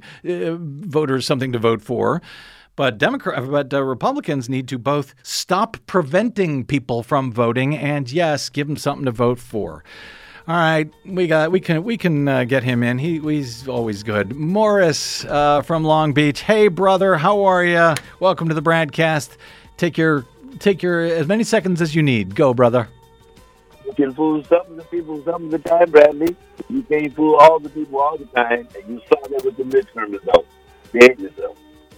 voters something to vote for. But Republicans need to both stop preventing people from voting and, yes, give them something to vote for. All right, we can get him in. He's always good. Morris from Long Beach. Hey, brother, how are you? Welcome to the Bradcast. Take your as many seconds as you need. Go, brother. You can fool some of the people some of the time, Bradley. You can't fool all the people all the time, and you saw that with the midterm results. Behave yourself.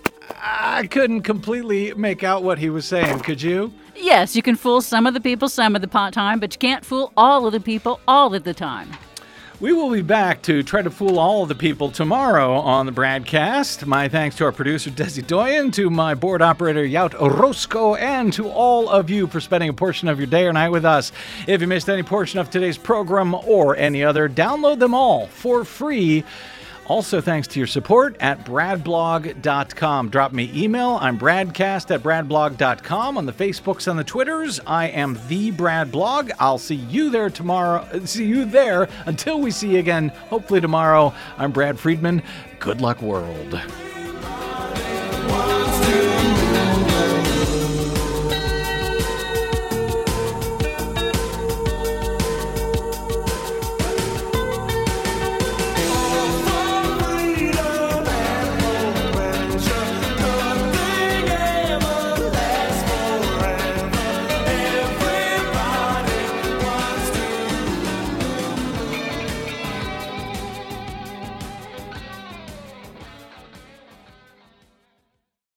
I couldn't completely make out what he was saying. Could you? Yes, you can fool some of the people some of the time, but you can't fool all of the people all of the time. We will be back to try to fool all of the people tomorrow on the Bradcast. My thanks to our producer, Desi Doyen, to my board operator, Yout Orozco, and to all of you for spending a portion of your day or night with us. If you missed any portion of today's program or any other, download them all for free. Also, thanks to your support at bradblog.com. Drop me email. I'm bradcast@bradblog.com. On the Facebooks and the Twitters, I am the Brad Blog. I'll see you there tomorrow. See you there until we see you again, hopefully tomorrow. I'm Brad Friedman. Good luck, world.